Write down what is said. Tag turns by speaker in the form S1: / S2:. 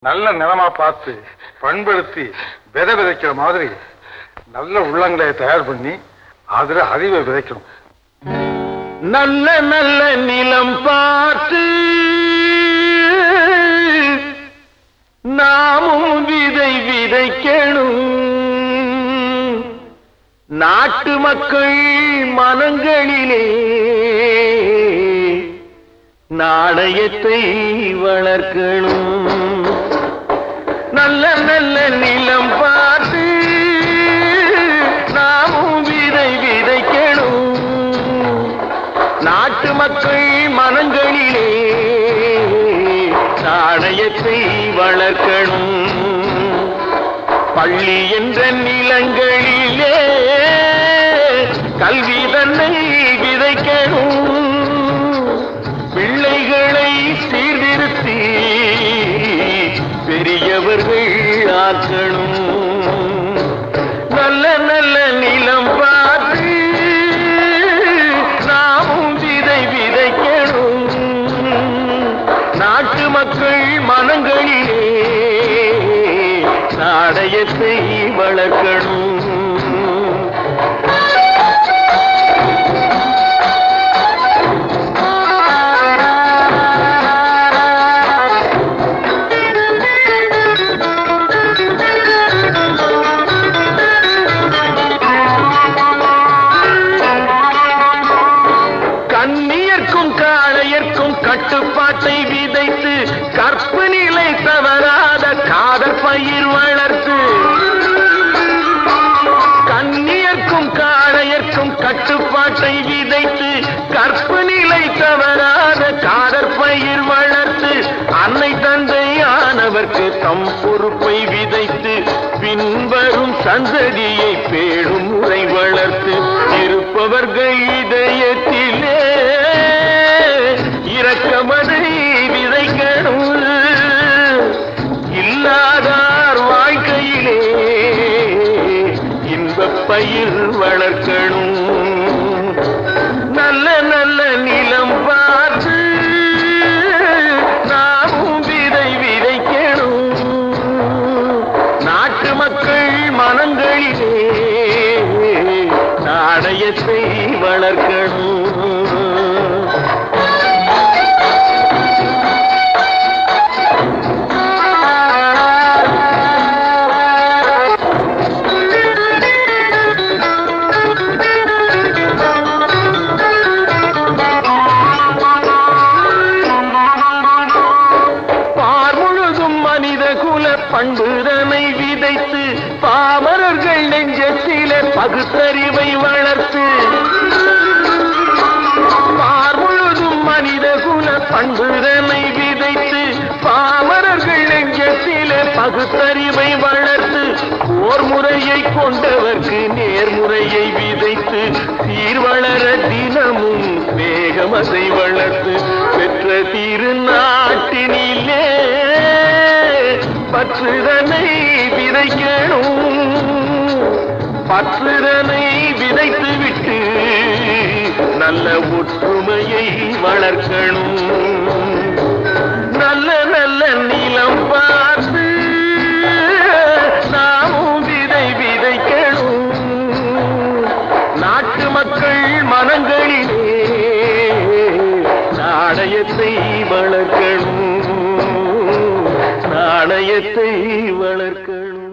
S1: நல்ல நிலமா பார்த்து பண்படுத்தி விதை விதைக்கிற மாதிரி நல்ல உள்ளங்களை தயார் பண்ணி அதுல அறிவை விதைக்கணும்.
S2: நல்ல நல்ல நிலம் பார்த்து நாமும் விதை விதைக்கணும். நாட்டு மக்கள் மனங்களிலே நாணயத்தை வளர்க்கணும். நல்ல நல்ல நிலம் பார்த்து நாமும் விதை விதைக்கணும். நாட்டு மக்கள் மனங்களிலே நாணயத்தை வளர்க்கணும். பள்ளி என்ற நிலங்களிலே கல்வி தன்னை விதைக்கணும். பிள்ளைகளை சீர்திருத்தி பெரியவர்கள் ஆக்கணும். நல்ல நல்ல நிலம் பார்த்து நாமும் விதை விதைக்கணும். நாட்டு மக்கள் மனங்களிலே நாணயத்தை வளர்க்கணும். கண்ணியர்க்கும் காளையர்க்கும் கட்டுப்பாட்டை விதைத்து கற்பு நிலை தவறாத காதல் பயிர் வளர்த்து. கண்ணியர்க்கும் காளையர்க்கும் கட்டுப்பாட்டை விதைத்து கற்பு நிலை தவறாத காதல் பயிர் வளர்த்து. அன்னை தந்தையானவர்க்கு தம் பொறுப்பை விதைத்து பின்வரும் சந்ததியை பேடும் முறை வளர்த்து. இருப்பவர்கள் இதயத்திலே இரக்கமதை விதைக்கணும். இல்லாதார் வாழ்க்கையிலே இன்பப் பயிர் வளர்க்கணும். நல்ல நல்ல நிலம் பார்த்து நாமும் விதை விதைக்கணும். நாட்டு மக்கள் மனங்களிலே நாணயத்தை வளர்க்கணும். பண்புதனை விதைத்து பாமரர்கள் நெஞ்சத்திலே பகுத்தறிவை வளர்த்து. பார் முழுதும் மனித குல பண்புதனை விதைத்து பாமரர்கள் நெஞ்சத்திலே பகுத்தறிவை வளர்த்து. போர் முறையை கொண்டவர்க்கு நேர்முறையை விதைத்து சீர் வளர தினமும் வேகமதை வளர்த்து. பெற்ற திருநாட்டினிலே பற்றுதனை விதைக்கணும். பற்றுதனை விதைத்து விட்டு நல்ல ஒற்றுமையை வளர்க்கணும். நல்ல நல்ல நிலம் பார்த்து நாமும் விதை விதைக்கணும். நாட்டு மக்கள் மனங்களிலே நாணயத்தை வளர்க்கணும். நாணயத்தை வளர்க்கணும்.